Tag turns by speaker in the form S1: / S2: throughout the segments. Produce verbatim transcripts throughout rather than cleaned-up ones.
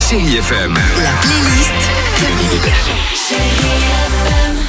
S1: Chérie F M.
S2: La playlist de Chérie F M.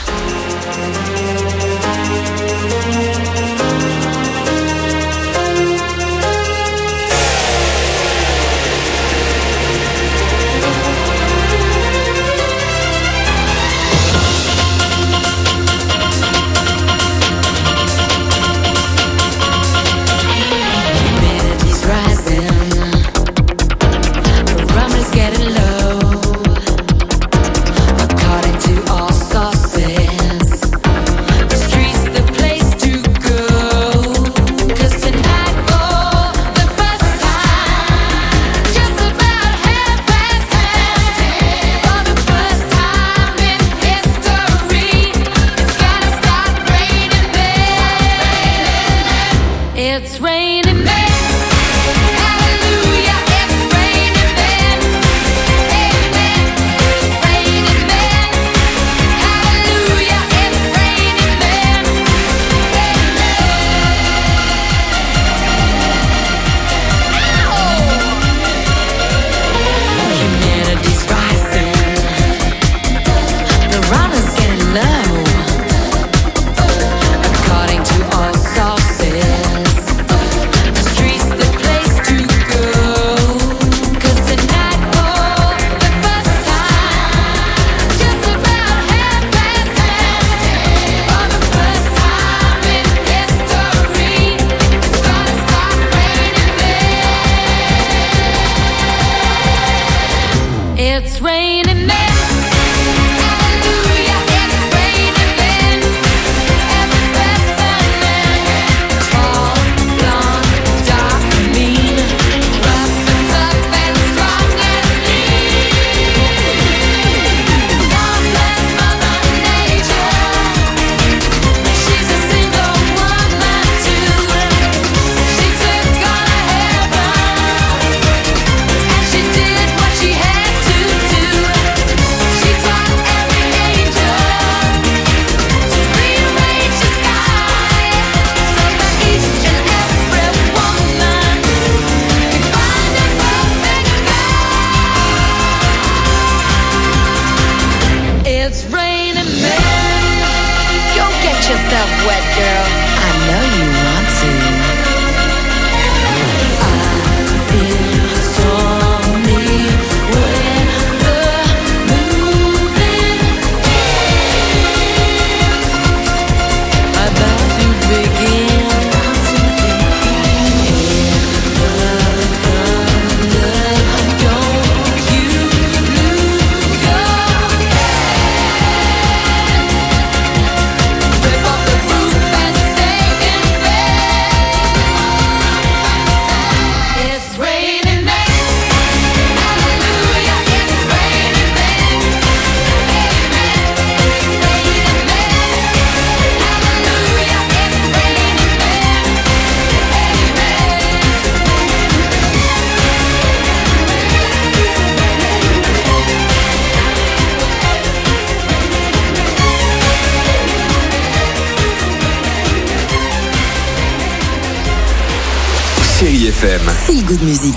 S1: Chérie F M.
S2: Feel good music.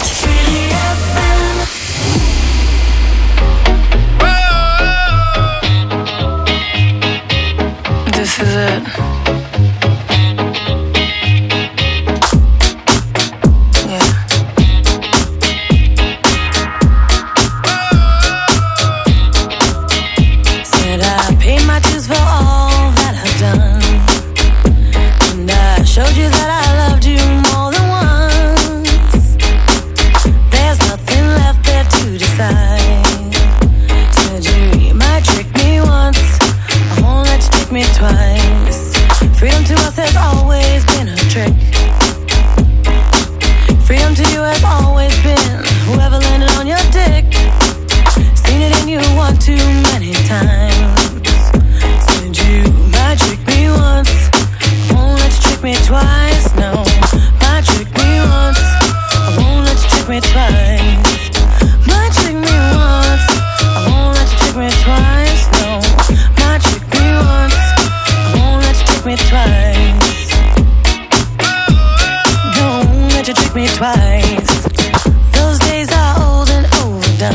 S3: This is it.
S4: Those days are old and overdone.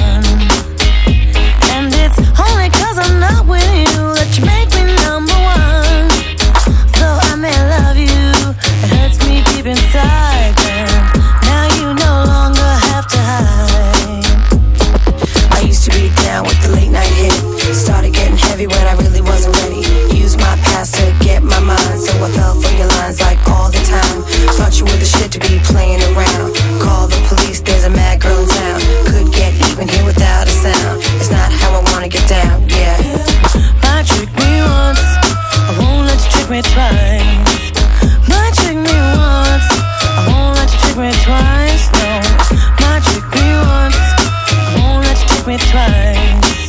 S1: trick me twice.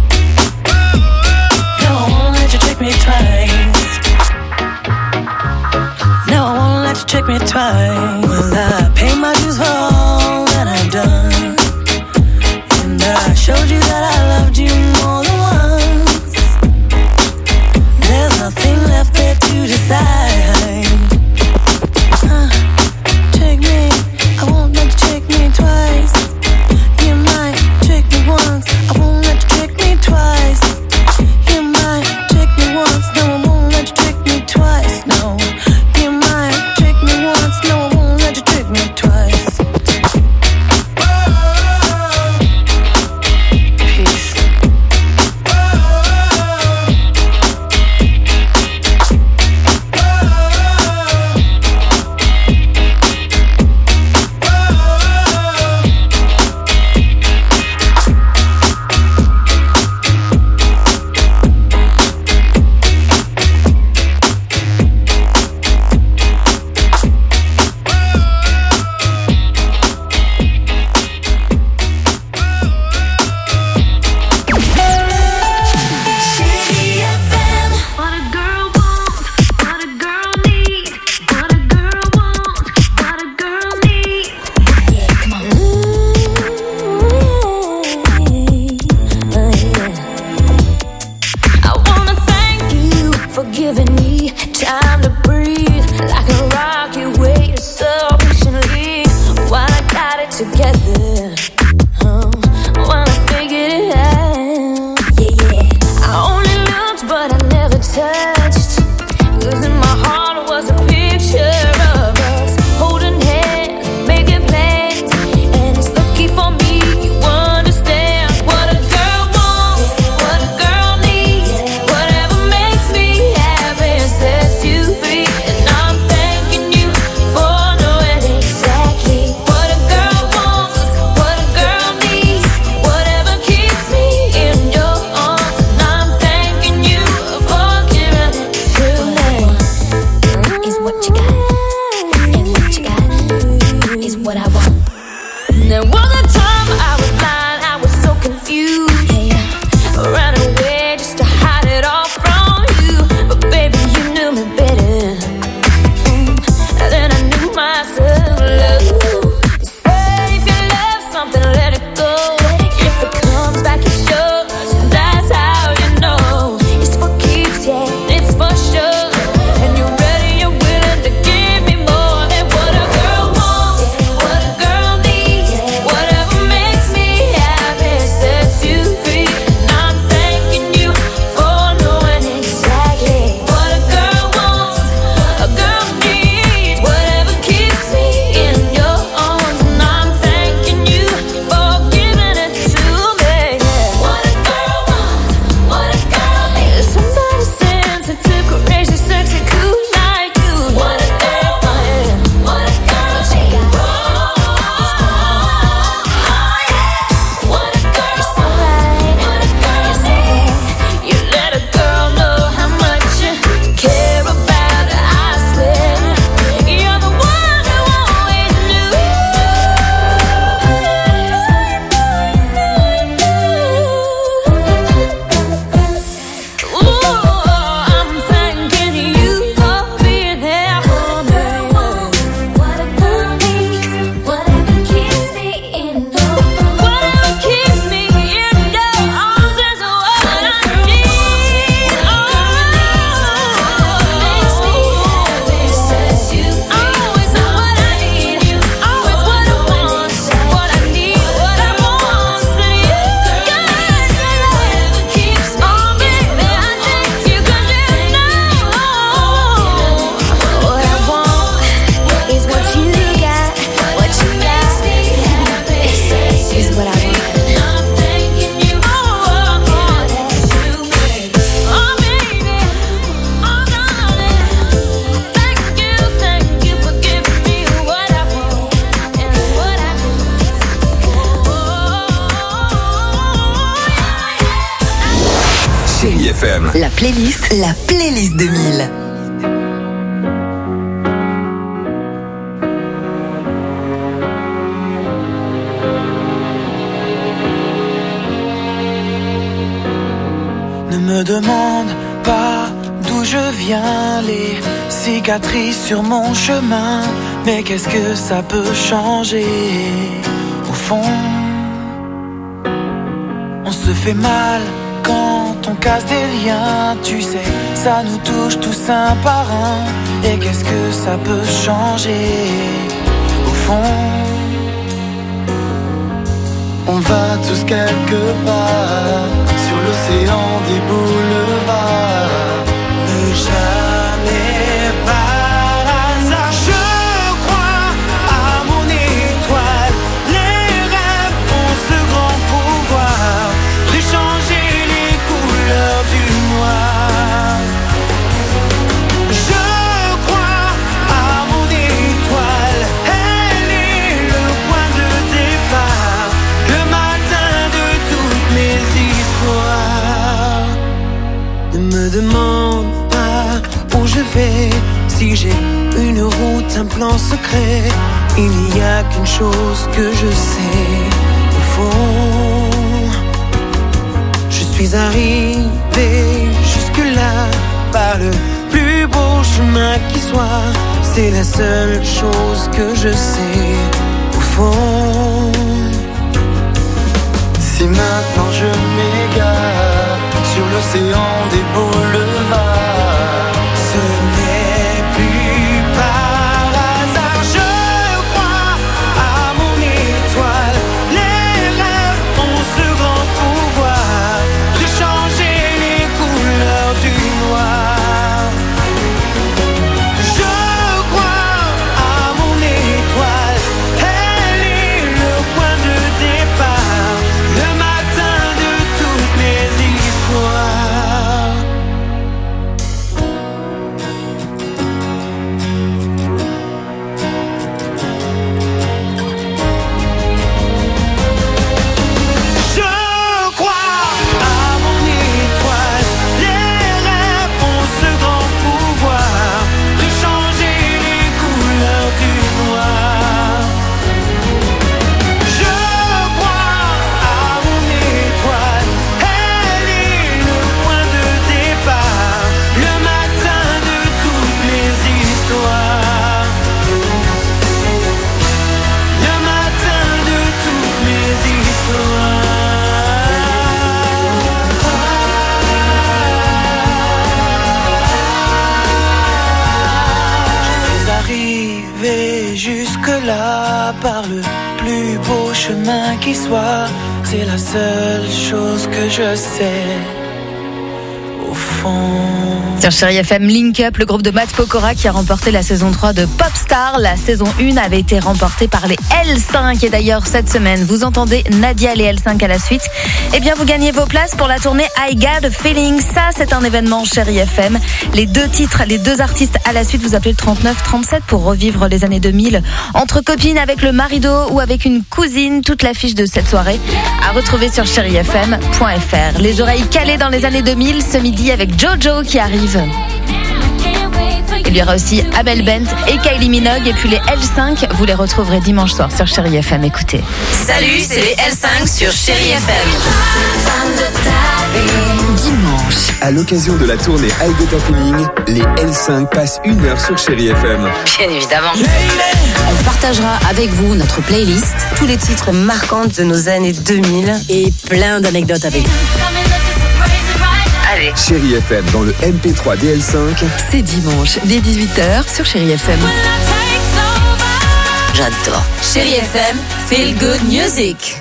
S1: No, I won't let you trick me twice. No, I won't let you trick me twice. I pay my dues for all that I've done, and I showed you that I loved you more than once. There's nothing left there to decide. Uh, take me, I won't let you trick me twice. You might trick me once, I won't let you trick me twice. You might trick me once, no, I won't let you trick me twice. No, you might trick me once, no, I won't let you trick me twice. Peace.
S2: What a girl wants, what a girl needs, what a girl wants, what a girl needs. Yeah, come on. I wanna thank you for giving me time to breathe, like a rock you waited so patiently while I got it together. Oh, while I figured it out. Yeah, yeah. I only looked, but I never touched. 'Cause in my heart was a picture of us holding hands, making plans. And it's lucky for me you understand what a girl wants, what a girl needs. Whatever makes me happy sets you free. And I'm thanking you for knowing exactly what a girl wants, what a girl needs. Whatever keeps me in your arms. And I'm thanking you for giving it to me. Is what you got, and what you got is what I want. There was a time I was blind, I was so confused. Ran away just to hide it all from you. But baby, you knew me better mm, than I knew myself. Love. Say if you love something, let it go. If it comes back, it's yours. That's how you know it's for keeps, yeah, it's for sure. And you're ready, you're willing to give me more than what a girl wants, what a girl needs. Whatever makes me happy sets you free. And I'm thanking you for knowing exactly what a girl wants, a girl needs. Whatever keeps me in your arms. And I'm thanking you for giving it to me. What a girl wants, what a girl needs. Somebody sensitive, courageous, sexy, cool like you. What a girl wants, what a girl needs. What a girl wants, what a girl needs. You let a girl know how much you care about her, I swear. You're the one who always knew. Ooh, I'm thanking you for being there for me. What a girl needs, whatever keeps me in your arms. Whatever keeps me in your arms is what I need. Oh, makes me happy, sets you free. Always what I need, always what I want, what I need, what I want. And you got whatever keeps me in your arms. I thank you 'cause you know what I want is what you got, what you got is what I want. And I'm thanking you for giving it to me. Oh baby, oh darling, thank you, thank you for giving me what I want and what I need.
S3: Chérie F M.
S4: La playlist, la playlist deux mille.
S5: me demande pas d'où je viens, les cicatrices sur mon chemin, mais qu'est-ce que ça peut changer au fond? On se fait mal quand on casse des liens, tu sais, ça nous touche tous un par un, et qu'est-ce que ça peut changer au fond? On va tous quelque part sur l'océan des boulevards, ne jamais par hasard. Je crois à mon étoile, les rêves ont ce grand pouvoir de changer les couleurs du noir. Je crois à mon étoile, elle est le point de départ, le matin de toutes mes histoires. Ne me demande pas où je vais, si j'ai une route, un plan secret. Il n'y a qu'une chose que je sais, au fond. Je suis arrivé jusque-là par le plus beau chemin qui soit. C'est la seule chose que je sais, au fond. Si maintenant je m'égare sur l'océan des boulevards, ce n'est plus par hasard. Je crois à mon étoile, les rêves ont ce grand pouvoir de changer les couleurs du noir. Je crois à mon étoile, elle est le point de départ, le matin de toutes mes histoires. Je crois à mon étoile, les rêves ont ce grand pouvoir de changer les couleurs du noir. Je crois à mon étoile, elle est le point de départ, le matin de toutes mes histoires. Le matin de toutes mes histoires. Je suis arrivé jusque-là par le plus beau chemin qui soit. C'est la seule chose que je sais, au fond.
S6: Sur Chérie F M, Link Up, le groupe de Matt Pokora qui a remporté la saison trois de Popstar. La saison un avait été remportée par les L cinq. Et d'ailleurs, cette semaine, vous entendez Nadia et les L cinq à la suite. Eh bien, vous gagnez vos places pour la tournée I Got a Feeling. Ça, c'est un événement Chérie F M. Les deux titres, les deux artistes à la suite, vous appelez le trente-neuf trente-sept pour revivre les années deux mille. Entre copines, avec le marido ou avec une cousine. Toute l'affiche de cette soirée à retrouver sur chérie f m point f r. Les oreilles calées dans les années deux mille, ce midi avec Jojo qui arrive. Il y aura aussi Abel Bent et Kylie Minogue. Et puis les L cinq, vous les retrouverez dimanche soir sur Chérie F M. Écoutez.
S4: Salut, c'est les L cinq sur Chérie F M.
S3: Dimanche, à l'occasion de la tournée I Got a Feeling, les L cinq passent une heure sur Chérie F M.
S4: Bien évidemment.
S7: On partagera avec vous notre playlist, tous les titres marquants de nos années deux mille et plein d'anecdotes avec vous.
S4: Allez.
S3: Chérie F M dans le M P trois des L cinq.
S4: C'est dimanche, dès dix-huit heures sur Chérie F M.
S7: J'adore.
S4: Chérie F M, feel good music.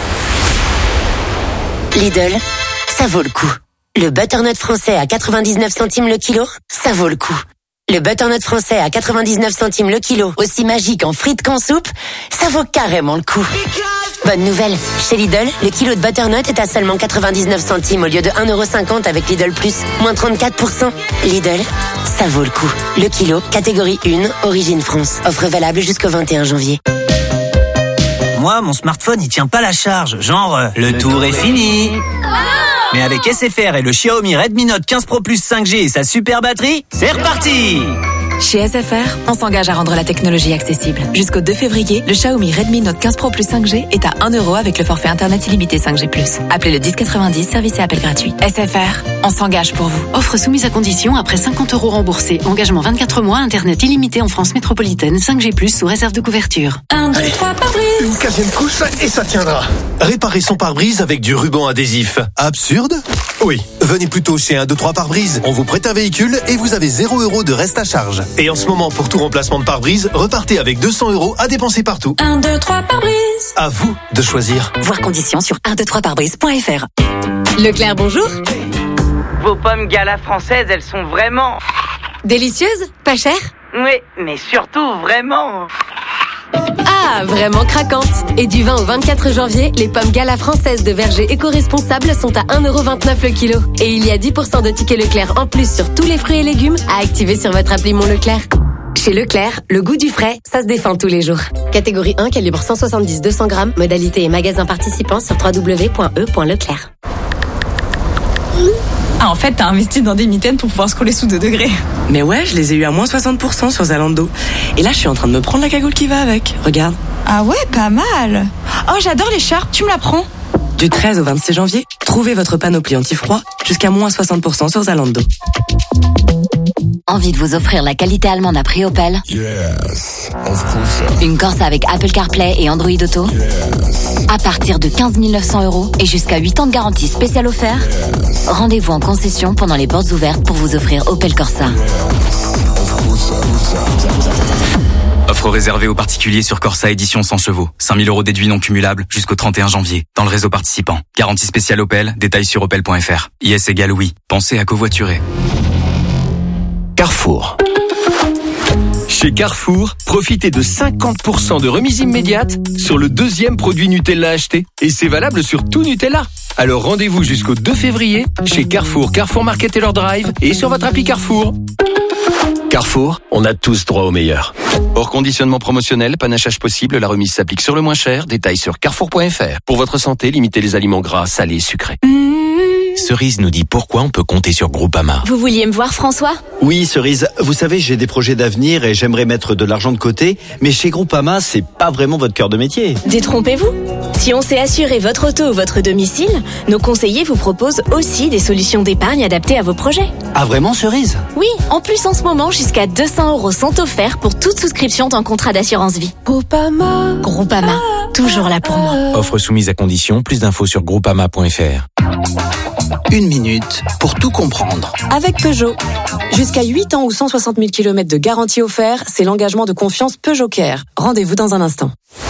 S8: Lidl, ça vaut le coup. Le butternut français à quatre-vingt-dix-neuf centimes le kilo, ça vaut le coup. Le butternut français à quatre-vingt-dix-neuf centimes le kilo, aussi magique en frites qu'en soupe, ça vaut carrément le coup. Bonne nouvelle, chez Lidl, le kilo de butternut est à seulement quatre-vingt-dix-neuf centimes au lieu de un euro cinquante avec Lidl Plus, moins trente-quatre pour cent. Lidl, ça vaut le coup. Le kilo, catégorie un, origine France. Offre valable jusqu'au vingt et un janvier.
S9: Moi, mon smartphone, il tient pas la charge. Genre, euh, le tour est fini. Mais avec S F R et le Xiaomi Redmi Note quinze Pro Plus cinq G et sa super batterie, c'est reparti!
S10: Chez S F R, on s'engage à rendre la technologie accessible. Jusqu'au deux février, le Xiaomi Redmi Note quinze Pro Plus cinq G est à un euro avec le forfait internet illimité cinq G plus. Appelez le dix quatre-vingt-dix, service et appel gratuit. S F R, on s'engage pour vous.
S11: Offre soumise à condition après cinquante euros remboursés. Engagement vingt-quatre mois, internet illimité en France métropolitaine, cinq G plus sous réserve de couverture.
S12: un, deux, trois, pare-brise. Une quatrième couche et ça tiendra. Réparer son pare-brise avec du ruban adhésif. Absurde ? Oui. Venez plutôt chez un, deux, trois pare-brise. On vous prête un véhicule et vous avez zéro euro de reste à charge. Et en ce moment, pour tout remplacement de pare-brise, repartez avec deux cents euros à dépenser partout.
S11: un, deux, trois, pare-brise.
S12: À vous de choisir.
S10: Voir conditions sur un deux trois pare-brise point f r.
S11: Leclerc, bonjour.
S13: Vos pommes Gala françaises, elles sont vraiment...
S11: Délicieuses ? Pas chères ?
S13: Oui, mais surtout vraiment...
S11: Ah, vraiment craquante. Et du vingt au vingt-quatre janvier, les pommes Gala françaises de verger éco-responsables sont à un euro vingt-neuf le kilo. Et il y a dix pour cent de tickets Leclerc en plus sur tous les fruits et légumes à activer sur votre appli Mon Leclerc. Chez Leclerc, le goût du frais, ça se défend tous les jours. Catégorie un, calibre cent soixante-dix à deux cents grammes. Modalité et magasin participants sur w w w point e point leclerc.
S14: Ah, en fait, t'as investi dans des mitaines pour pouvoir se coller sous deux degrés.
S15: Mais ouais, je les ai eu à moins soixante pour cent sur Zalando. Et là, je suis en train de me prendre la cagoule qui va avec. Regarde.
S14: Ah ouais, pas mal. Oh, j'adore l'écharpe, tu me la prends?
S15: Du treize au vingt-six janvier, trouvez votre panoplie anti-froid jusqu'à moins soixante pour cent sur Zalando.
S7: Envie de vous offrir la qualité allemande à prix Opel?
S16: Yes, of course.
S7: Une Corsa avec Apple CarPlay et Android Auto?
S16: Yes.
S7: À partir de quinze mille neuf cents euros et jusqu'à huit ans de garantie spéciale offert? Yes. Rendez-vous en concession pendant les portes ouvertes pour vous offrir Opel Corsa.
S16: Yes, of course.
S17: Offre réservée aux particuliers sur Corsa édition cent chevaux. cinq mille euros déduits non cumulables jusqu'au trente et un janvier. Dans le réseau participant. Garantie spéciale Opel. Détails sur opel point f r. I S égale oui. Pensez à covoiturer.
S12: Carrefour. Chez Carrefour, profitez de cinquante pour cent de remise immédiate sur le deuxième produit Nutella acheté. Et c'est valable sur tout Nutella. Alors rendez-vous jusqu'au deux février chez Carrefour, Carrefour Market Taylor Drive et sur votre appli Carrefour. Carrefour, on a tous droit au meilleur. Hors conditionnement promotionnel, panachage possible, la remise s'applique sur le moins cher. Détails sur carrefour point f r. Pour votre santé, limitez les aliments gras, salés et sucrés.
S18: Cerise nous dit pourquoi on peut compter sur Groupama.
S11: Vous vouliez me voir, François?
S19: Oui, Cerise. Vous savez, j'ai des projets d'avenir et j'aimerais mettre de l'argent de côté. Mais chez Groupama, c'est pas vraiment votre cœur de métier.
S11: Détrompez-vous. Si on sait assurer votre auto ou votre domicile, nos conseillers vous proposent aussi des solutions d'épargne adaptées à vos projets.
S19: Ah vraiment, Cerise?
S11: Oui, en plus en ce moment, jusqu'à deux cents euros sont offerts pour toute souscription d'un contrat d'assurance vie.
S14: Groupama.
S11: Groupama, toujours là pour moi.
S18: Offre soumise à condition, plus d'infos sur groupama point f r.
S20: Une minute pour tout comprendre.
S21: Avec Peugeot. Jusqu'à huit ans ou cent soixante mille kilomètres de garantie offert, c'est l'engagement de confiance Peugeot Care. Rendez-vous dans un instant.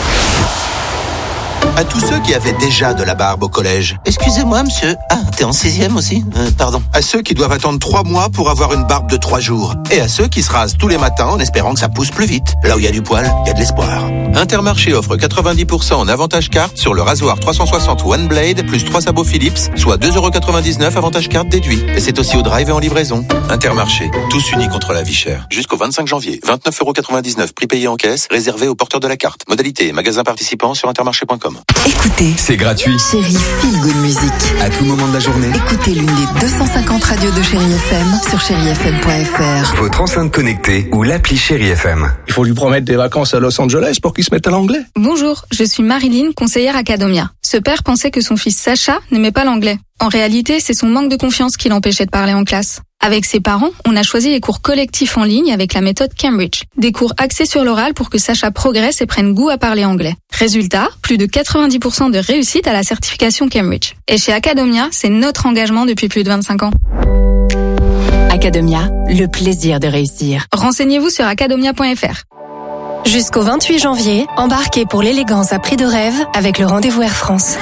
S20: À tous ceux qui avaient déjà de la barbe au collège. Excusez-moi, monsieur. Ah, t'es en sixième aussi euh, Pardon. À ceux qui doivent attendre trois mois pour avoir une barbe de trois jours. Et à ceux qui se rasent tous les matins en espérant que ça pousse plus vite. Là où il y a du poil, il y a de l'espoir. Intermarché offre quatre-vingt-dix pour cent en avantage carte sur le rasoir trois cent soixante One Blade plus trois sabots Philips, soit deux euros quatre-vingt-dix-neuf avantage carte déduit. Et c'est aussi au drive et en livraison. Intermarché, tous unis contre la vie chère. Jusqu'au vingt-cinq janvier, vingt-neuf euros quatre-vingt-dix-neuf prix payé en caisse, réservé aux porteurs de la carte. Modalité et magasin participant sur intermarché point com.
S4: Écoutez,
S3: c'est gratuit.
S4: Chérie Feel Good Music.
S3: À tout moment de la journée.
S4: Écoutez l'une des deux cent cinquante radios de Chérie F M sur chérie f m point f r.
S3: Votre enceinte connectée ou l'appli Chérie F M.
S12: Il faut lui promettre des vacances à Los Angeles pour qu'il se mette à l'anglais.
S22: Bonjour, je suis Marilyn, conseillère Academia. Ce père pensait que son fils Sacha n'aimait pas l'anglais. En réalité, c'est son manque de confiance qui l'empêchait de parler en classe. Avec ses parents, on a choisi les cours collectifs en ligne avec la méthode Cambridge. Des cours axés sur l'oral pour que Sacha progresse et prenne goût à parler anglais. Résultat, plus de quatre-vingt-dix pour cent de réussite à la certification Cambridge. Et chez Academia, c'est notre engagement depuis plus de vingt-cinq ans.
S10: Academia, le plaisir de réussir.
S22: Renseignez-vous sur academia point f r.
S23: Jusqu'au vingt-huit janvier, embarquez pour l'élégance à prix de rêve avec le rendez-vous Air France.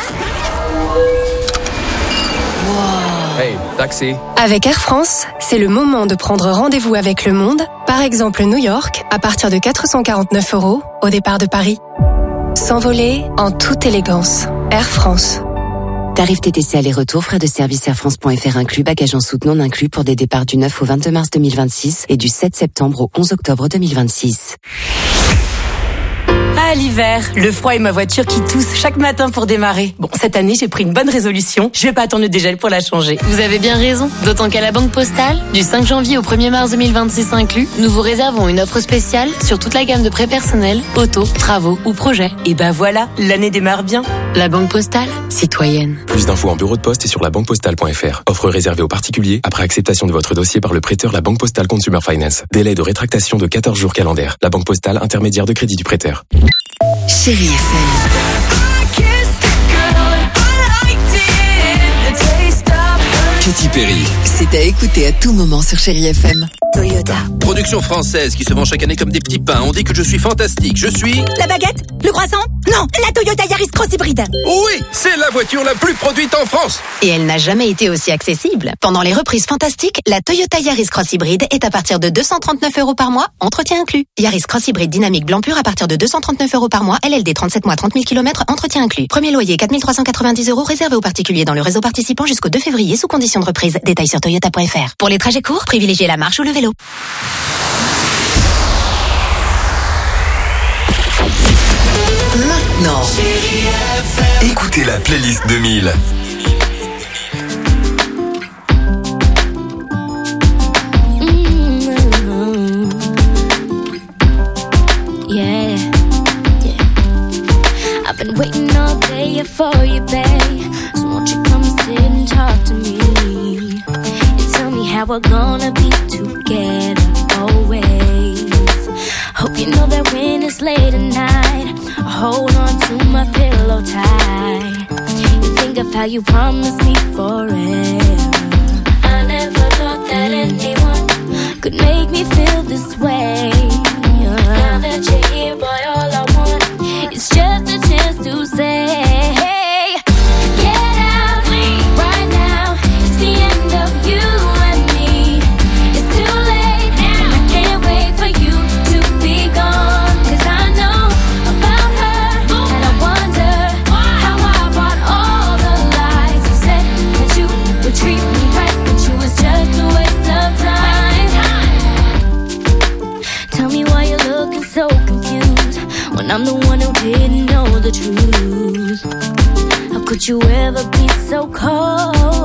S12: Hey, taxi.
S23: Avec Air France, c'est le moment de prendre rendez-vous avec le monde, par exemple New York, à partir de quatre cent quarante-neuf euros au départ de Paris. S'envoler en toute élégance. Air France.
S7: Tarif T T C aller-retour, frais de service air france point f r inclus, bagages en soute non inclus pour des départs du neuf au vingt-deux mars deux mille vingt-six et du sept septembre au onze octobre deux mille vingt-six. Ah, l'hiver, le froid et ma voiture qui tousse chaque matin pour démarrer. Bon, cette année, j'ai pris une bonne résolution. Je vais pas attendre le dégel pour la changer.
S11: Vous avez bien raison. D'autant qu'à la Banque Postale, du cinq janvier au premier mars deux mille vingt-six inclus, nous vous réservons une offre spéciale sur toute la gamme de prêts personnels, auto, travaux ou projets.
S7: Et ben voilà, l'année démarre bien.
S11: La Banque Postale, citoyenne.
S1: Plus d'infos en bureau de poste et sur la banque postale point f r. Offre réservée aux particuliers après acceptation de votre dossier par le prêteur La Banque Postale Consumer Finance. Délai de rétractation de quatorze jours calendaires. La Banque Postale, intermédiaire de crédit du prêteur.
S4: Chérie F M.
S12: Katy Perry.
S4: C'est à écouter à tout moment sur Chérie F M. Toyota.
S2: Production française qui se vend chaque année comme des petits pains. On dit que je suis fantastique. Je suis...
S5: La baguette? Le croissant? Non, la Toyota Yaris Cross Hybride.
S2: Oui, c'est la voiture la plus produite en France.
S24: Et elle n'a jamais été aussi accessible. Pendant les reprises fantastiques, la Toyota Yaris Cross Hybride est à partir de deux cent trente-neuf euros par mois, entretien inclus. Yaris Cross Hybride dynamique blanc pur à partir de deux cent trente-neuf euros par mois, L L D trente-sept mois, trente mille kilomètres, entretien inclus. Premier loyer quatre mille trois cent quatre-vingt-dix euros réservé aux particuliers dans le réseau participant jusqu'au deux février sous condition de reprise. Détails sur toyota point f r. Pour les trajets courts, privilégiez la marche ou le vélo.
S4: Maintenant,
S12: Écoutez la playlist deux mille.
S25: Yeah, yeah. I've been waiting all day for you, babe. So won't you come sit and talk to me? And tell me how we're gonna be together always. Hope you know that when it's late at night, I hold on to my pillow tight. You think of how you promised me forever. I never thought that anyone could make me feel this way. Now that you're here, boy, all I want is just a chance to say, hey, get out right now. It's the end of you and me. It's too late now. I can't wait for you to be gone. 'Cause I know about her, and I wonder how I bought all the lies. You said that you would treat me right, but you was just a waste of time. Tell me why you're looking so confused when I'm the one who didn't know the truth. How could you ever be so cold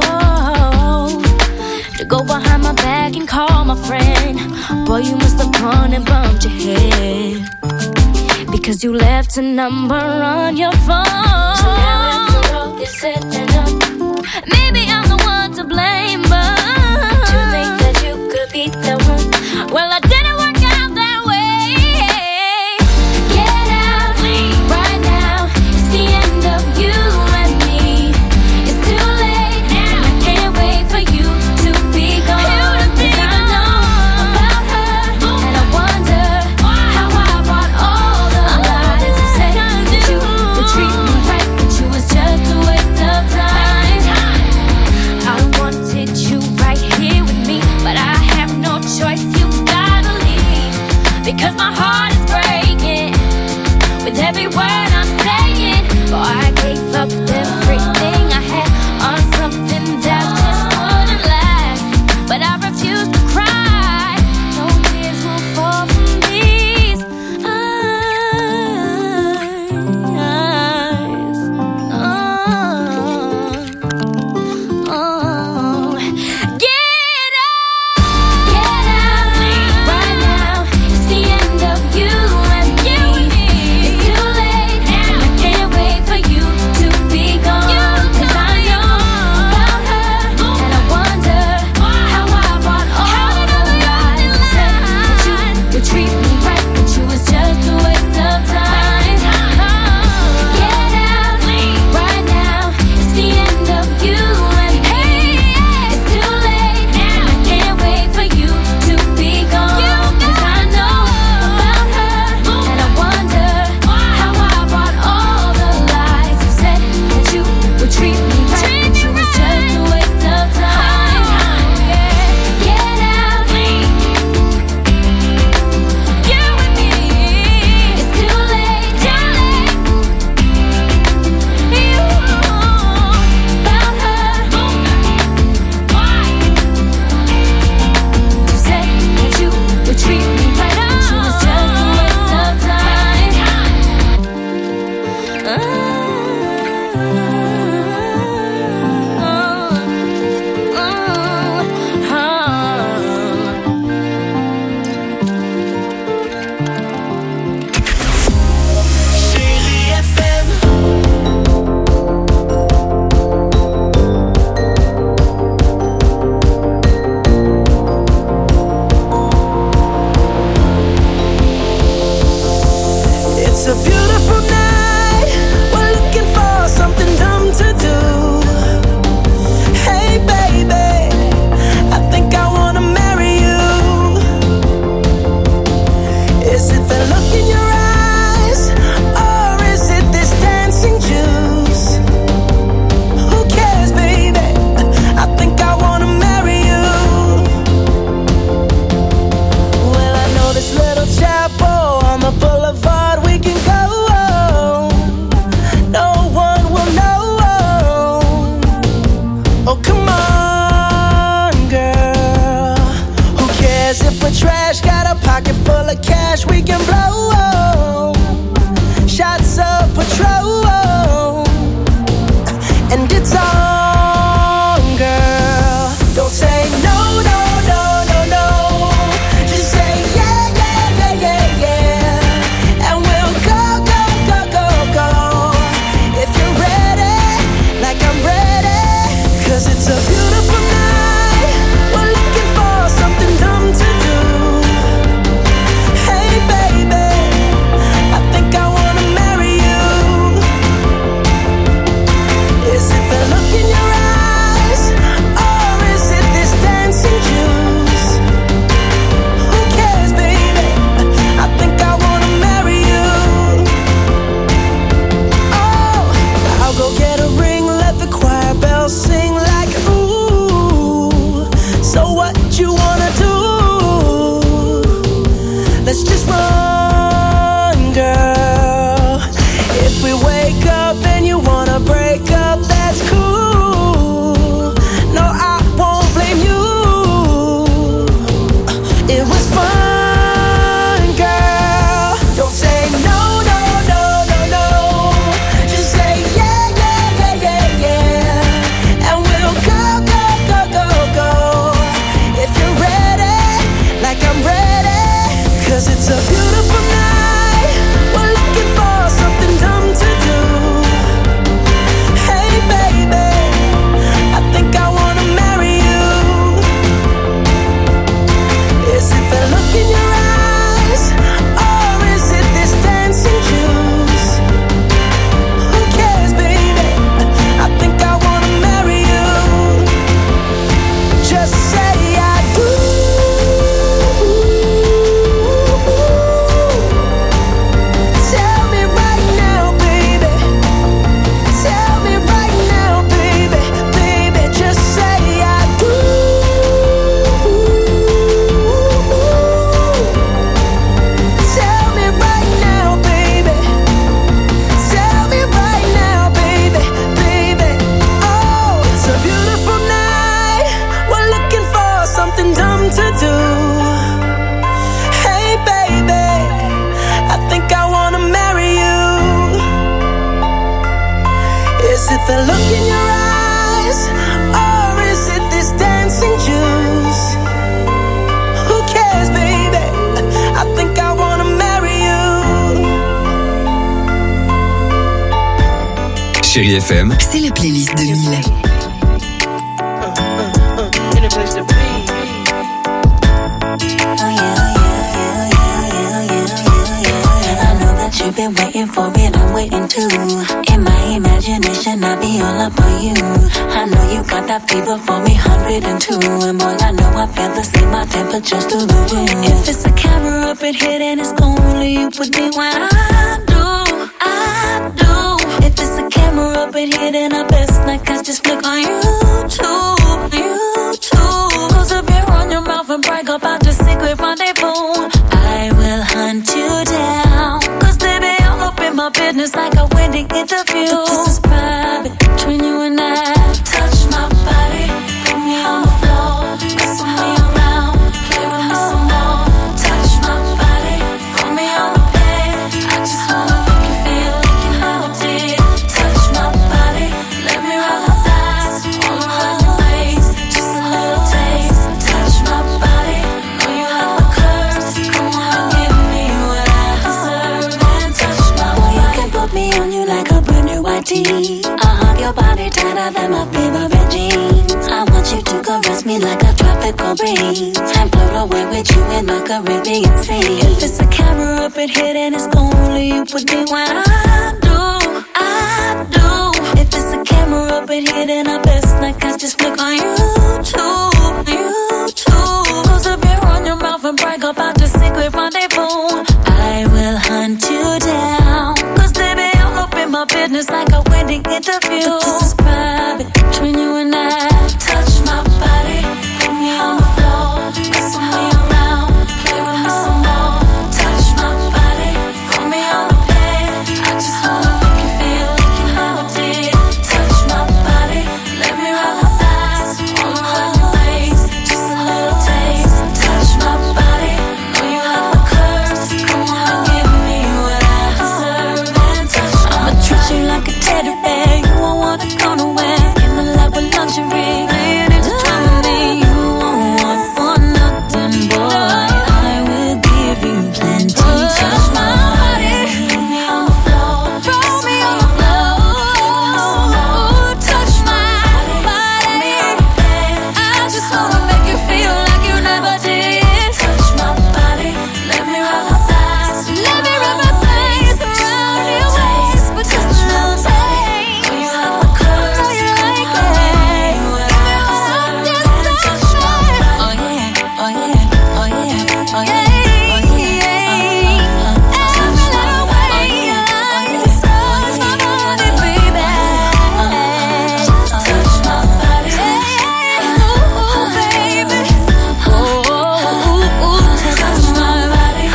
S25: to go behind my back and call my friend? Boy, you must have gone and bumped your head because you left a number on your phone. So now after all this said and done, maybe I'm the one to blame, but to think that you could be the one, well, I didn't work out that way. Get out right now. It's the end of you and me. It's too late now. I can't wait for you to be gone. 'Cause I know about her, and I wonder how I bought all the lies. You said that you would treat me right, but you was just a waste of time. I
S6: Chérie F M,
S4: c'est la playlist deux mille.
S8: You've been waiting for it, I'm waiting too. In my imagination, I be all up on you. I know you got that fever for me, one hundred two. And boy, I know I feel the same, my temperature's through the roof. If it's a camera up in here, then it's only you with me when I do, I do. If it's a camera up in here, then I best not catch just flick on YouTube, YouTube. Close up your on your mouth and brag about the secret rendezvous. I will hunt you down. My business like a wedding interview. But this is private between you and I. Touch my body, put me on the floor, wrestle me around, play with me some more. Touch my body, put me on the bed. I just wanna make you feel like you never did. Touch my body, let me roll my thighs all around your waist, just a little taste. Touch my body, know you have my curves. Come on, give me what I deserve and touch my body. Put me on you like a brand new white tee. I hug your body tighter than my favorite jeans. I want you to caress me like a tropical breeze and float away with you in the Caribbean Sea. If it's a camera up in here, then it's only you with me when I do, I do. If it's a camera up in here, then I best not catch just flick on YouTube, YouTube. Close up your on your mouth and brag about the secret rendezvous. I will hunt you down. My business like a wedding interview. But this is private between you and I. Touch my body, put me on the floor, wrestle me around, play with me some more. Touch my body, put me on the bed. I just wanna make you feel like you never did. Touch my body, let me roll my thighs all around your waist, just a little taste. Touch my body, know you have my curves. Come on, give me what I deserve and touch my body. Treat you like a teddy bear, you won't wanna go nowhere. In the love with luxury, laying into me. You won't want for nothing, boy. I will give you plenty. Touch my body, put me on the floor, roll me on the floor. Touch my body, I just wanna make you feel like you never did. Touch my body, let me rub my thighs, let me rub my thighs around your waist. But just a little taste. You have my curves. Know you like it. What I deserve. Touch my body. Oh yeah, oh yeah, oh yeah, oh yeah, oh yeah. Every little way you like it. Touch my body, baby. Touch my body. Ooh, baby. Oh, ooh, ooh, touch my body.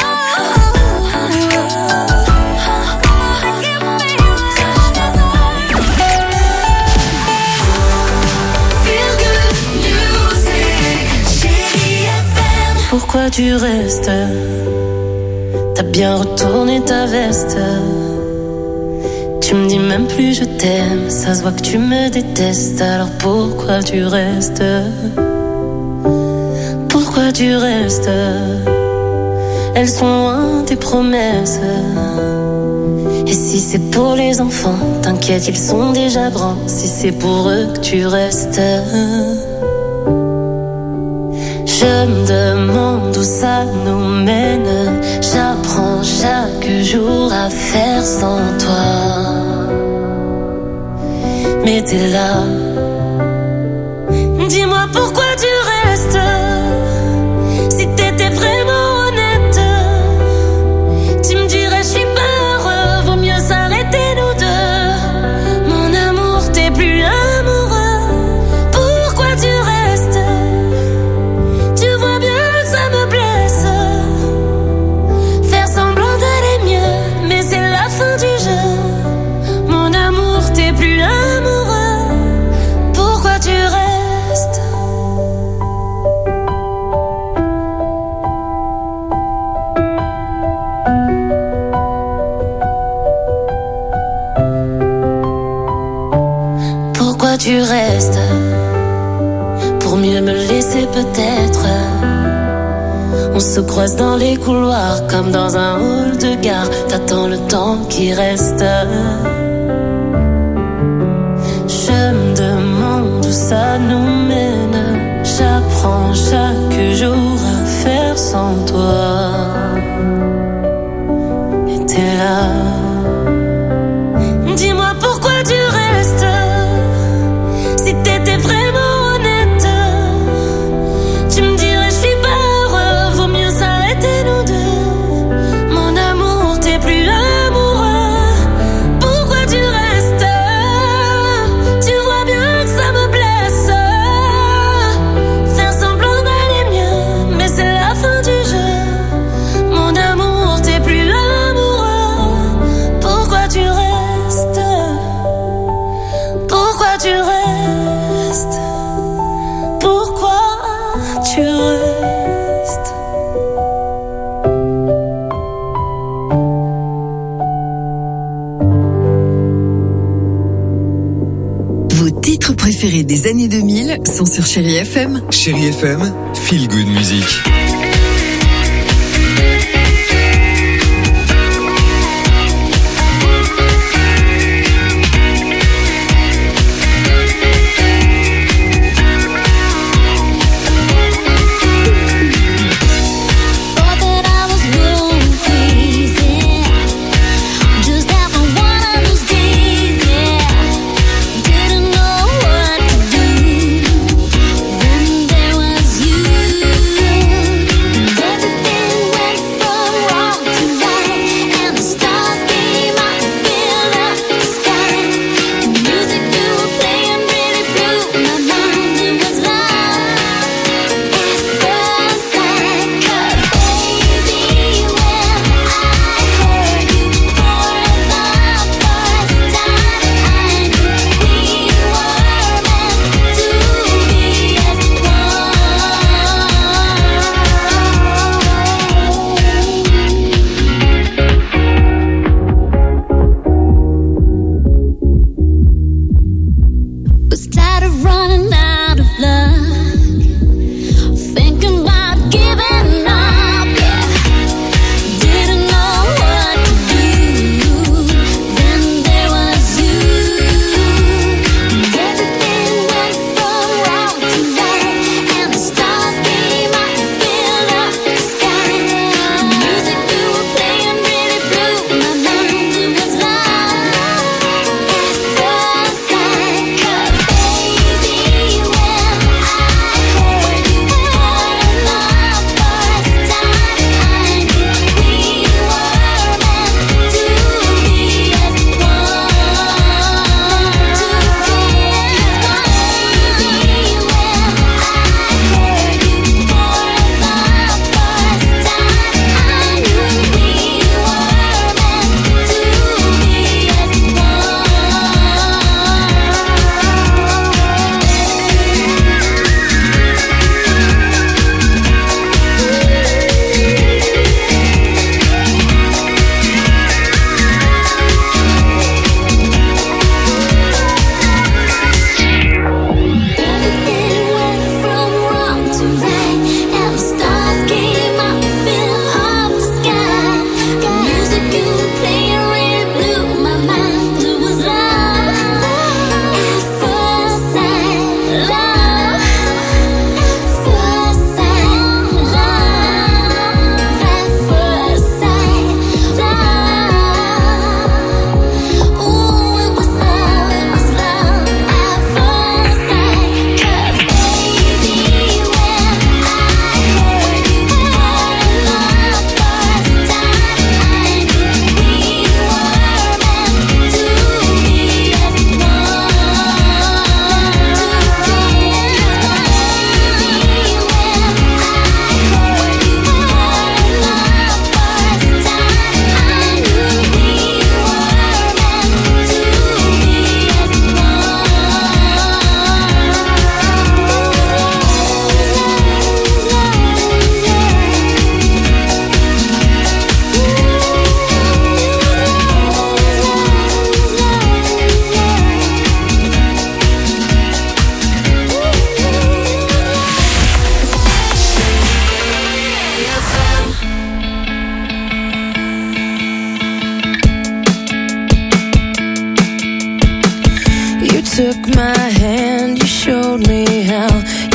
S8: Pourquoi tu restes? T'as bien retourné ta veste. Tu me dis même plus je t'aime. Ça se voit que tu me détestes. Alors pourquoi tu restes? Pourquoi tu restes? Elles sont loin tes promesses. Et si c'est pour les enfants, t'inquiète, ils sont déjà grands. Si c'est pour eux que tu restes, je me demande où ça nous mène. J'apprends chaque jour à faire sans toi. Mais t'es là. Dis-moi pourquoi tu restes. Si t'étais vraiment honnête, tu me dirais je suis pas heureux. Vaut mieux s'arrêter nous deux. Mon amour, t'es plus amoureux. Pourquoi tu restes? Tu vois bien que ça me blesse. Faire semblant d'aller mieux, mais c'est la fin du jeu. Mon amour, t'es plus amoureux. Pourquoi tu restes? Pourquoi tu restes? Pour mieux me laisser peut-être. On se croise dans les couloirs comme dans un hall de gare. T'attends le temps qui reste. je me demande où ça nous mène. J'apprends chaque jour à faire sans toi. Et t'es là. Dis-moi pourquoi tu restes. Si t'étais vraiment honnête, tu me dirais je suis pas heureux. Vaut mieux s'arrêter nous deux. Mon amour, t'es plus amoureux. Pourquoi tu restes? Tu vois bien que ça me blesse. Faire semblant d'aller mieux, mais c'est la fin du jeu. Mon amour, t'es plus amoureux. Pourquoi tu restes? Pourquoi tu restes? Pourquoi tu restes?
S4: Vos titres préférés des années deux mille sont sur Chérie F M.
S3: Chérie F M, feel good music.
S25: Thought that I was going crazy. Just having one of those days, yeah. Didn't know what to do. Then there was you.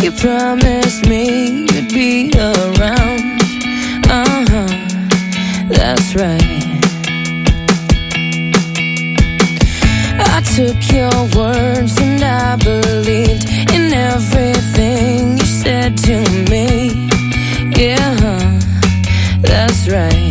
S6: You promised me you'd be around. Uh-huh, that's right. I took your words and I believed in everything you said to me. Yeah, that's right.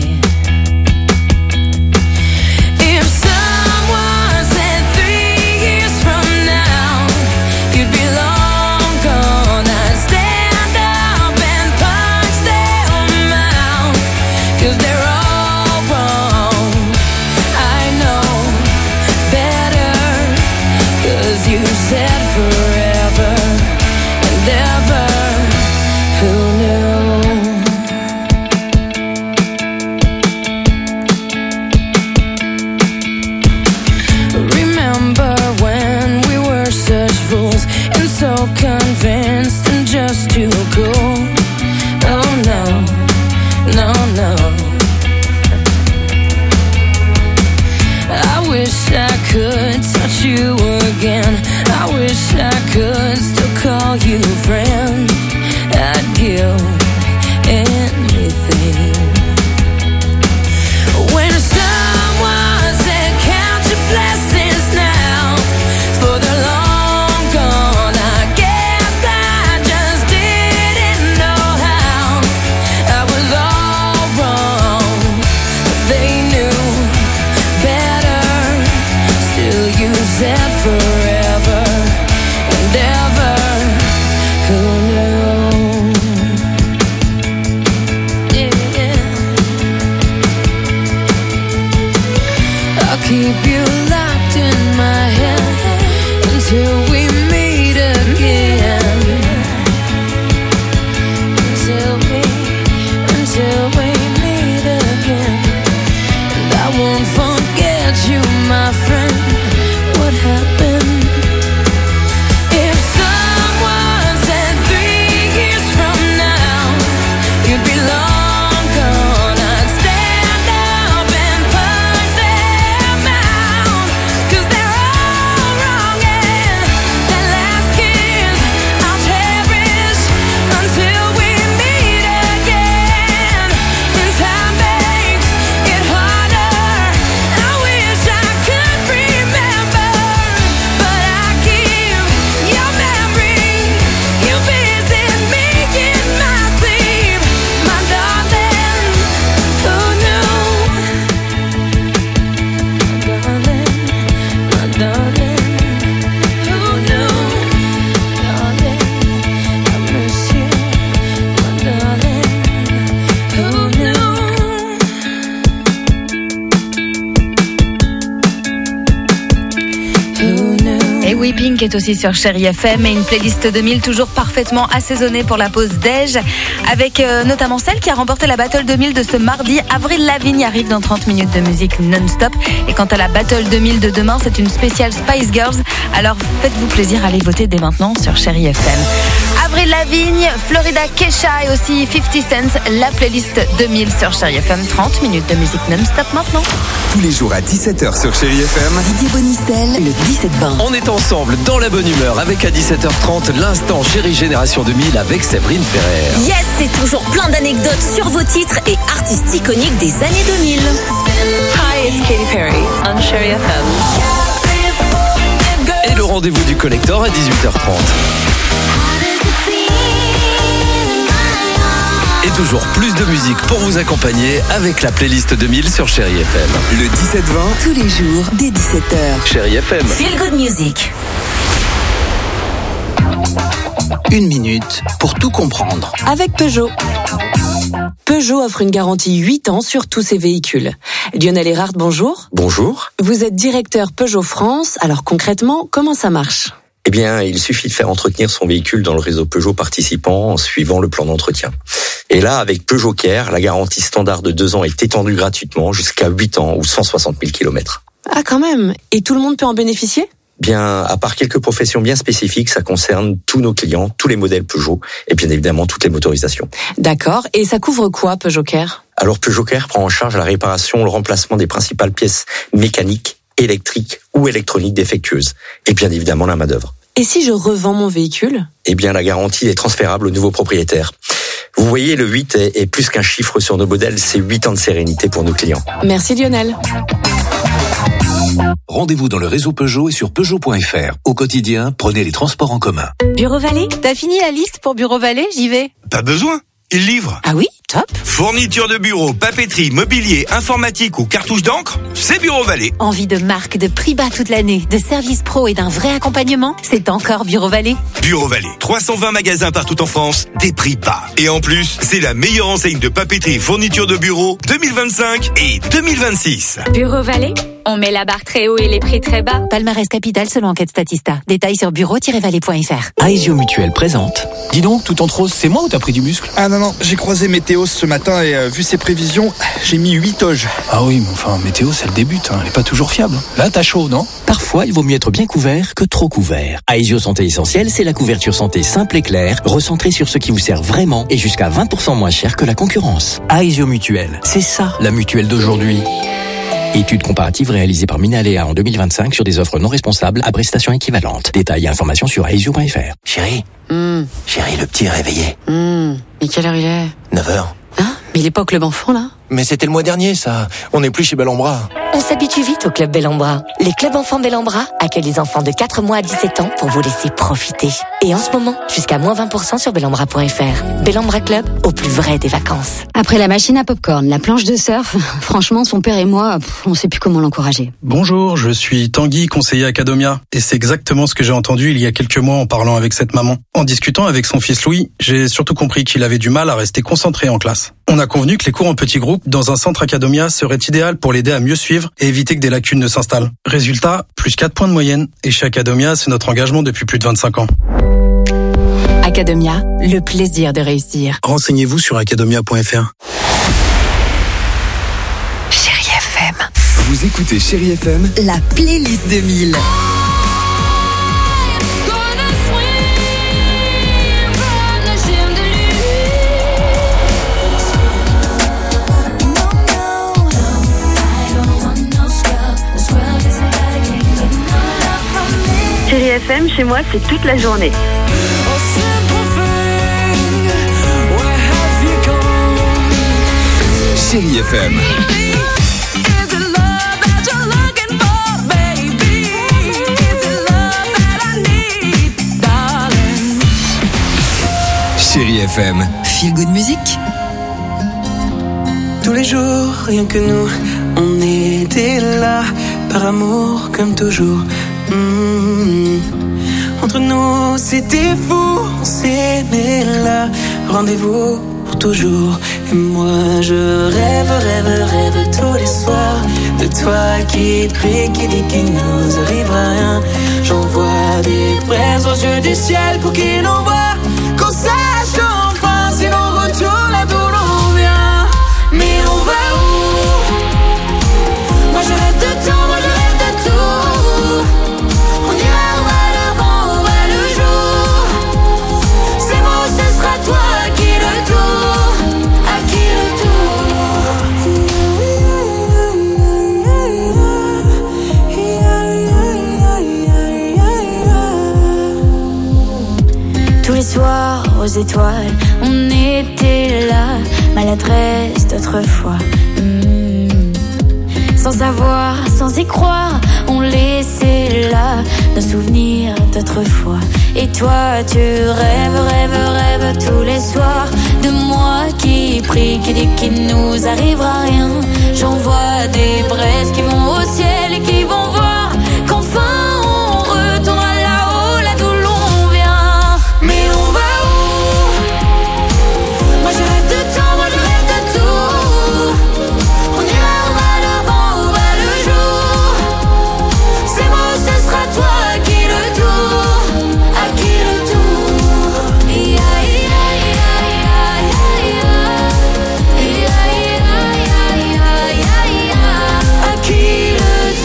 S6: Convinced and just too cool. Oh no, no, no. I wish I could touch you again. I wish I could still call you friend. I'd give anything. When someone said count your blessings now, for the long gone, I guess I just didn't know how. I was all wrong, they knew better. Still you said forever and ever. Who knew? Yeah. I'll keep you locked in my head until we meet again. Until we, until we meet again. And I won't forget you, my friend. What happened? If someone said three years from now you'd be long gone, I'd stand up and punch their mouth, 'cause they're all wrong, and that last kiss I'll cherish until we meet again. And time makes it harder. I wish I could remember, but I keep your memory. You visit me in my sleep, my darling. Who knew? My darling, my darling. Who knew? Darling, I miss you, my darling. Who knew? Who knew?
S9: Et oui, Pink est aussi sur Chérie F M et une playlist deux mille toujours parfaitement assaisonnée pour la pause déj, avec euh, notamment celle qui a remporté la Battle deux mille de ce mardi. Avril Lavigne arrive dans trente minutes de musique non-stop. Et quant à la Battle deux mille de demain, c'est une spéciale Spice Girls. Alors faites-vous plaisir, allez voter dès maintenant sur Chérie F M. Avril Lavigne, Florida Kesha et aussi cinquante Cent, la playlist deux mille sur Chérie F M. trente minutes de musique non-stop maintenant.
S3: Tous les jours à dix-sept heures sur Chérie F M.
S4: Didier Bonicel, le dix-sept vingt.
S2: On est ensemble dans la bonne humeur avec à dix-sept heures trente l'instant Chérie Génération deux mille avec Séverine Ferrer.
S7: Yes, c'est toujours plein d'anecdotes sur vos titres et artistes iconiques des années deux mille.
S10: Hi, it's Katy Perry on Chérie F M.
S2: Et le rendez-vous du collector à dix-huit heures trente. Et toujours plus de musique pour vous accompagner avec la playlist deux mille sur Chérie F M.
S3: Le dix-sept vingt.
S4: Tous les jours, dès dix-sept heures.
S2: Chérie F M.
S7: Feel Good Music.
S13: Une minute pour tout comprendre.
S21: Avec Peugeot. Peugeot offre une garantie huit ans sur tous ses véhicules. Lionel Erhardt, bonjour.
S15: Bonjour.
S21: Vous êtes directeur Peugeot France. Alors concrètement, comment ça marche ?
S15: Eh bien, il suffit de faire entretenir son véhicule dans le réseau Peugeot participant en suivant le plan d'entretien. Et là, avec Peugeot Care, la garantie standard de deux ans est étendue gratuitement jusqu'à huit ans ou cent soixante mille kilomètres.
S21: Ah, quand même. Et tout le monde peut en bénéficier ?
S15: Bien, à part quelques professions bien spécifiques, ça concerne tous nos clients, tous les modèles Peugeot et bien évidemment toutes les motorisations.
S21: D'accord. Et ça couvre quoi, Peugeot Care ?
S15: Alors, Peugeot Care prend en charge la réparation, le remplacement des principales pièces mécaniques, électriques ou électroniques défectueuses et bien évidemment la main-d'œuvre.
S21: Et si je revends mon véhicule ?
S15: Eh bien, la garantie est transférable au nouveau propriétaire. Vous voyez, le huit est, est plus qu'un chiffre sur nos modèles, c'est huit ans de sérénité pour nos clients.
S21: Merci Lionel.
S14: Rendez-vous dans le réseau Peugeot et sur Peugeot point F R. Au quotidien, prenez les transports en commun.
S7: Bureau Vallée, t'as fini la liste pour Bureau Vallée ? J'y vais.
S16: Pas besoin, il livre.
S7: Ah oui, top.
S16: Fourniture de bureau, papeterie, mobilier, informatique ou cartouche d'encre, c'est Bureau Vallée.
S7: Envie de marque, de prix bas toute l'année, de services pro et d'un vrai accompagnement ? C'est encore Bureau Vallée.
S16: Bureau Vallée, trois cent vingt magasins partout en France, des prix bas. Et en plus, c'est la meilleure enseigne de papeterie et fourniture de bureau deux mille vingt-cinq et deux mille vingt-six.
S11: Bureau Vallée, on met la barre très haut et les prix très bas.
S7: Palmarès Capital selon enquête Statista. Détails sur bureau tiret vallée point F R.
S13: Aesio Mutuelle présente. Dis donc, tout en rose, c'est moi ou t'as pris du muscle ?
S17: Ah non, non, j'ai croisé Météo ce matin et euh, vu ses prévisions, j'ai mis huit toges.
S13: Ah oui, mais enfin, Météo, c'est le début, hein. Elle est pas toujours fiable. Là, t'as chaud, non ? Parfois, il vaut mieux être bien couvert que trop couvert. Aesio Santé Essentielle, c'est la couverture santé simple et claire, recentrée sur ce qui vous sert vraiment et jusqu'à vingt pour cent moins cher que la concurrence. Aesio Mutuelle, c'est ça, la mutuelle d'aujourd'hui. Étude comparative réalisée par Minaléa en deux mille vingt-cinq sur des offres non responsables à prestations équivalentes. Détails et informations sur aesio point F R.
S18: Chérie,
S21: mmh.
S18: chérie, le petit est réveillé.
S21: Mmh. Et quelle heure il est ?
S18: neuf heures.
S21: Hein ? Mais il est pas au club enfant, là ?
S18: Mais c'était le mois dernier, ça. On n'est plus chez Bel en Bras.
S24: On s'habitue vite au Club Bel en Bras. Les clubs enfants Bel en Bras accueillent les enfants de quatre mois à dix-sept ans pour vous laisser profiter. Et en ce moment, jusqu'à moins vingt pour cent sur bel en bras point F R. Bel en Bras Club, au plus vrai des vacances.
S19: Après la machine à popcorn, la planche de surf, franchement, son père et moi, on sait plus comment l'encourager.
S26: Bonjour, je suis Tanguy, conseiller Academia. Et c'est exactement ce que j'ai entendu il y a quelques mois en parlant avec cette maman. En discutant avec son fils Louis, j'ai surtout compris qu'il avait du mal à rester concentré en classe. On a convenu que les cours en petits groupes dans un centre Academia seraient idéal pour l'aider à mieux suivre et éviter que des lacunes ne s'installent. Résultat, plus quatre points de moyenne. Et chez Academia, c'est notre engagement depuis plus de vingt-cinq ans.
S21: Academia, le plaisir de réussir.
S26: Renseignez-vous sur academia point F R.
S4: Chérie F M.
S3: Vous écoutez Chérie F M,
S4: la playlist deux mille.
S27: Chérie F M, chez moi, c'est toute la journée.
S3: Chérie F M. Chérie F M.
S4: Feel good music.
S28: Tous les jours, rien que nous, on était là, par amour comme toujours. Mmh. Entre nous, c'était fou, on s'aimait là, rendez-vous pour toujours. Et moi, je rêve, rêve, rêve tous les soirs de toi qui prie, qui dit qu'il nous arrivera rien. J'envoie des braises aux yeux du ciel pour qu'il envoie, qu'on sache enfin si l'on retourne là d'où l'on vient. Mais on va où? Moi je rêve de temps, moi je rêve de tout. On ira, on va le vent, on va le jour. C'est moi, ce sera toi à qui le tour, à qui le tour.
S25: Tous les soirs aux étoiles, on était là, maladresse d'autrefois. Mmh. Sans savoir, sans y croire, on laissait là nos souvenirs d'autrefois. Et toi, tu rêves, rêves, rêves tous les soirs de moi qui prie, qui dit qu'il nous arrivera rien. J'envoie des braises qui vont au ciel et qui vont voir qu'enfin on retourne là-haut, là d'où l'on vient. Mais on va où? Moi je rêve de temps, moi je rêve de tout. On ira, on va le vent, on va le jour. C'est moi, ce sera toi à qui le tour, à qui le tour. Ia, ia, ia, ia, ia, ia. Ia, ia, ia, ia, ia, ia. À qui le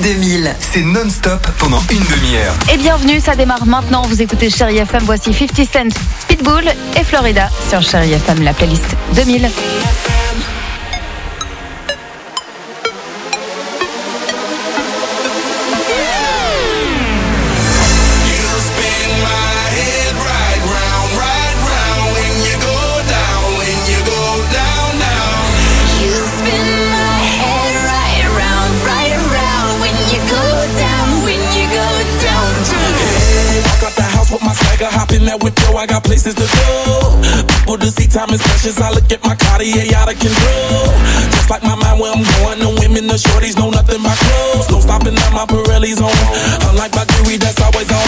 S3: deux mille. C'est non-stop pendant une demi-heure.
S9: Et bienvenue, ça démarre maintenant. Vous écoutez Chérie F M, voici fifty Cent, Pitbull et Florida sur Chérie F M, la playlist deux mille.
S1: Hop in that whip, yo, I got places to go. People to see, time is precious. I look at my Cartier out of control. Just like my mind where I'm going. The women, the shorties know nothing but clothes. No stopping at my Pirelli's on. Unlike my jewelry, that's always on.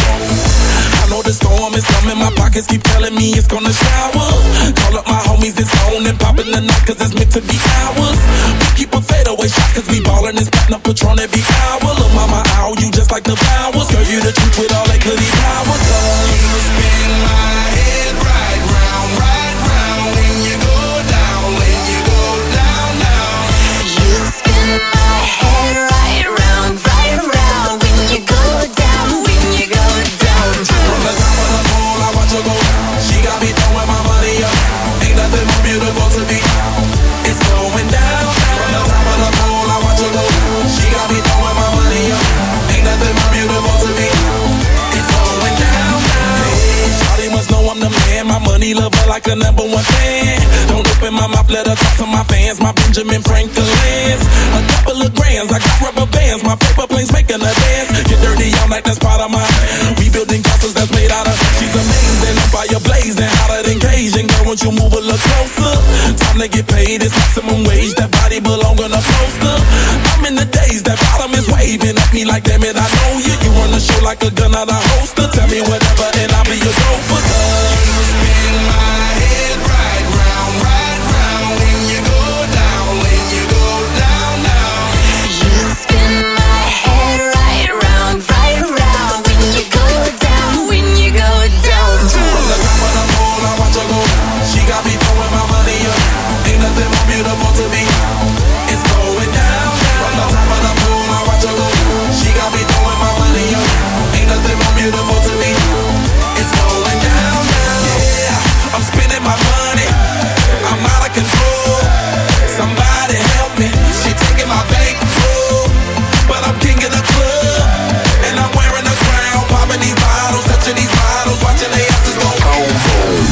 S1: I know the storm is coming. My pockets keep telling me it's gonna shower. Call up my homies, it's on and popping the night, cause it's meant to be ours. We keep a fadeaway shot, cause we ballin' this platinum up Patron every hour. Look, mama, ow, you just like the flowers. Girl, you the truth with all that goody power. You spin my head right round, right round. When you go down, when you go down, down. You spin my head right round, right round. When you go down, when you go down. From the top of the pole, I watch her go down. She got me throwing my money up. Ain't nothing more beautiful to me. It's going down, down. From the top of the pole, I watch her go down. She got me throwing my money up. Ain't nothing more beautiful to me. It's going down, down. Hey, Shawty must know I'm the man. My money lover like a number one fan. Don't open my mouth, let her talk to my fans. My Benjamin Franklin's. A couple of grands, I got rubber bands. My paper planes making a dance. Get dirty, I'm like that's part of my. We building castles that's made out of. She's amazing, I'm fire blazing, hotter than Cajun. Girl, won't you move a little closer? Time to get paid, it's maximum wage. That body belong on a poster. I'm in the days, that bottom is waving at me like damn it, I know you. You run the show like a gun out of holster. Tell me whatever and I'll be your gopher. You spin my head right round, right round. When you go down, when you go down, down. You spin my head right round, right round. When you go down, when you go down. From the top of the pole, I watch her go down. She got me throwing my money up. Ain't nothing more beautiful to me. It's going down, down. From the top of the pole, I watch her go down. She got me throwing my money up. Ain't nothing more beautiful to me. It's going down, down. Yeah, I'm spending my money. I'm out of control. Somebody help me. She taking my bankroll, but I'm king of the club, and I'm wearing a crown. Popping these bottles, touching these bottles, watching the asses go boom.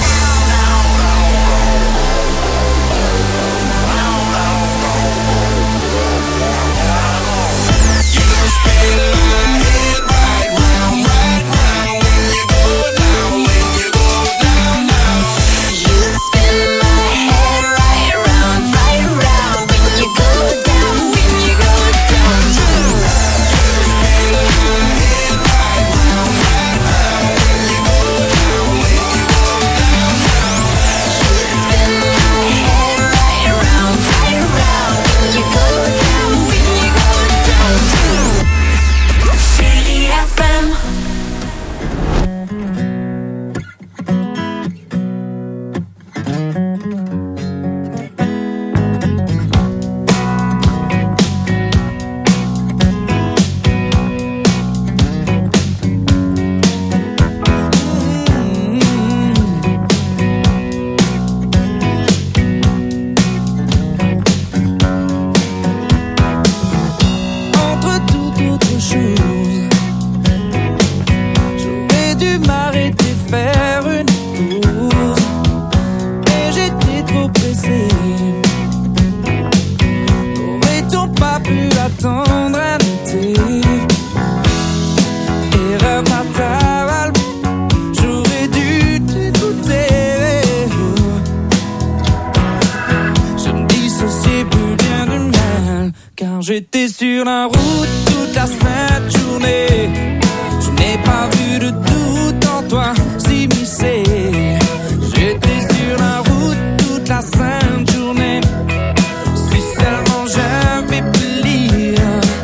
S5: J'étais sur la route toute la sainte journée. Je n'ai pas vu de doute en toi s'immiscer. J'étais sur la route toute la sainte journée. Si seulement j'avais pu lire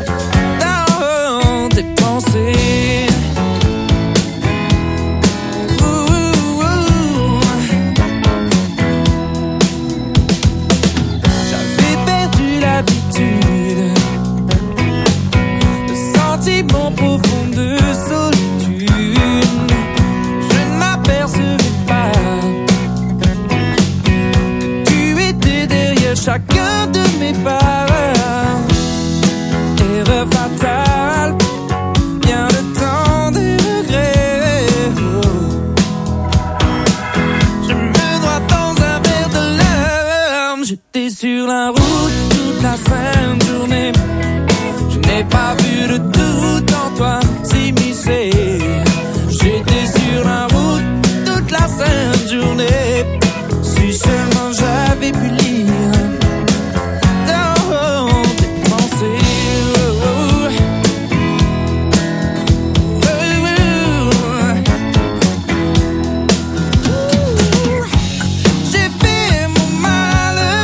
S5: dans tes pensées. Ouh, ouh, ouh. J'avais perdu l'habitude chacun de mes pas. Erreur fatale, bien le temps des regrets. Je me noie dans un verre de larmes. J'étais sur la route toute la sainte journée. Je n'ai pas vu le doute en toi s'immiscer. J'étais sur la route toute la sainte journée. Si seulement j'avais pu lire dans tes pensées. J'ai fait mon malheur.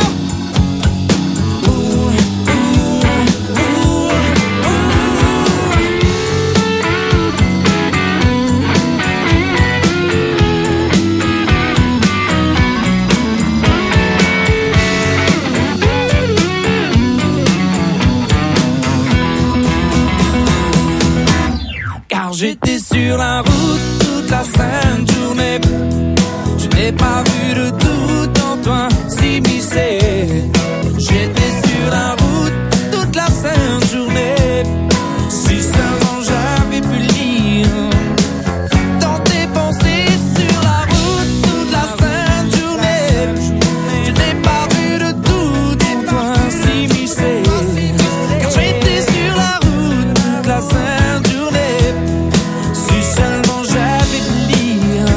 S5: Car j'étais sur la route toute la sainte journée. Je n'ai pas vu le doute en toi s'immiscer. J'étais sur la route toute la sainte journée. Si seulement j'avais pu lire dans tes pensées. Sur la route toute la sainte journée. Je n'ai pas vu le doute en toi s'immiscer. Car j'étais sur la route toute la sainte journée. Si seulement j'avais pu lire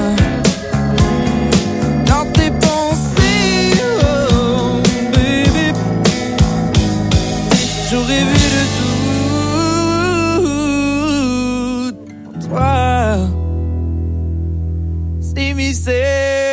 S5: dans tes pensées, oh baby. J'aurais vu le tout, toi, s'immiscer.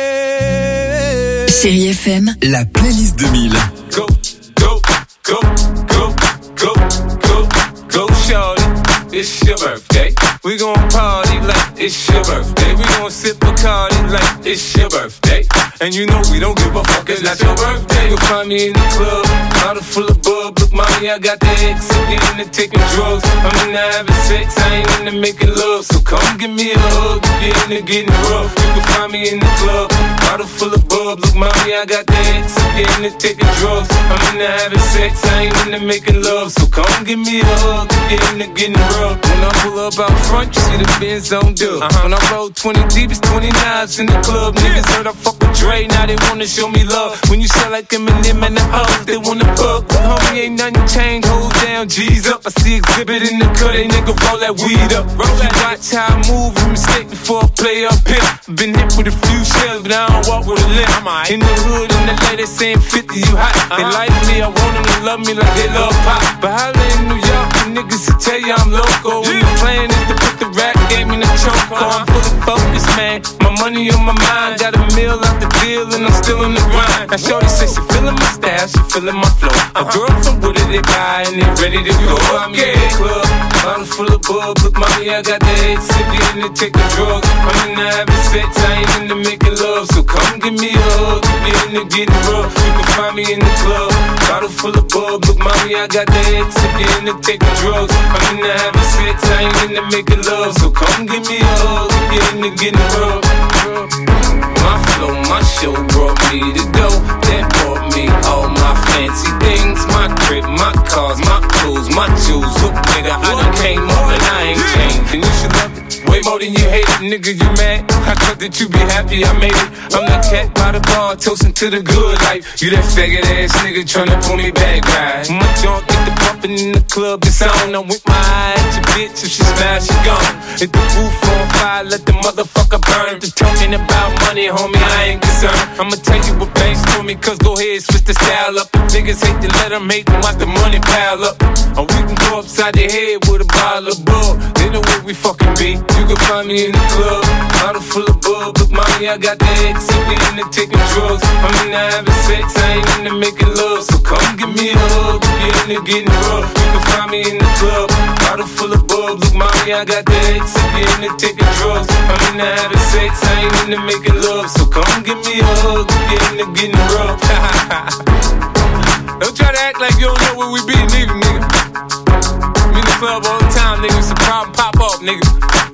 S4: Chérie F M,
S3: la playlist deux mille.
S2: Go, go, go, go, go, go, go, shorty. It's your birthday. We gon' party like it's your birthday. We gon' sip Bacardi like it's your birthday. And you know we don't give a fuck, it's not your birthday. You'll find me in the club, bottle full of bub. Look, mommy, I got the X, I'm into taking drugs. I'm into having sex, I ain't into making love. So come give me a hug, if you're into getting rough. You can find me in the club, bottle full of bub. Look, mommy, I got the X, I'm into taking drugs. I'm into having sex, I ain't into making love. So come give me a hug, if you're into getting rough. When I pull up out front, you see the Benz on dub. Uh-huh. When I roll twenty deep, it's twenty knives in the club. Niggas heard I fuck with Dre, now they wanna show me love. When you sell like Eminem and the hoes, they wanna fuck. Homie, ain't nothing changed, hold down, G's up. I see exhibit in the cut, they nigga roll that weed up. Roll that watch how I move, and mistake before I play up here. Been hit with a few shells, but I don't walk with a limp. In the hood, in the lady saying fifty, you hot. They like me, I want them to love me like they love pop. But holla in New York, the niggas will tell you I'm loco. When the plan is to put the rap game in the choke. I'm full of focus, man. My money on my mind, got a meal out the deal, and I'm still in the grind. Now shorty says she feeling my style, she feeling my flow. A girl from Wooded, they buy and they ready to go. I'm in the club, bottle full of bub. Look, mommy, I got the X, if you're into taking drugs. I'm into having sex, I ain't into making love. So come give me a hug, if you're into getting rough. You can find me in the club, bottle full of bub. Look, mommy, I got the X, if you're into taking drugs. I'm into having sex, I ain't into making love. So come give me a hug, if you're into getting rough. My flow, my show brought me to go. That brought me all my fancy things. My crib, my cars, my clothes, my jewels. Look, nigga, I done came up and I ain't changed. And you should love it way more than you hate it, nigga, you mad? I thought that you be happy I made it. I'm that cat by the bar, toasting to the good life. You that faggot ass nigga tryna pull me back, right? My junk get the bumpin' in the club, it's on. I'm with my eye at your bitch, if she smash, she gone. Hit the roof on fire, let the motherfucker burn. Just talking about money, homie, I ain't concerned. I'ma tell you what banks for me, cause go ahead, switch the style up. If niggas hate to let them hate them, watch the money pile up. Or we can go upside their head with a bottle of bug. They know where we fucking be. You can find me in the club, bottle full of bub. Look, mommy, I got the X, if you're into taking drugs. I'm into having sex, I ain't into making love. So come give me a hug, if you're into getting rough. You can find me in the club, bottle full of bub. Look, mommy, I got the X, if you're into taking drugs. I'm into having sex, I ain't into making love. So come give me a hug, if you're into getting rough. Don't try to act like you don't know where we be, nigga, nigga. We in the club all the time, nigga. It's a problem, pop off, nigga.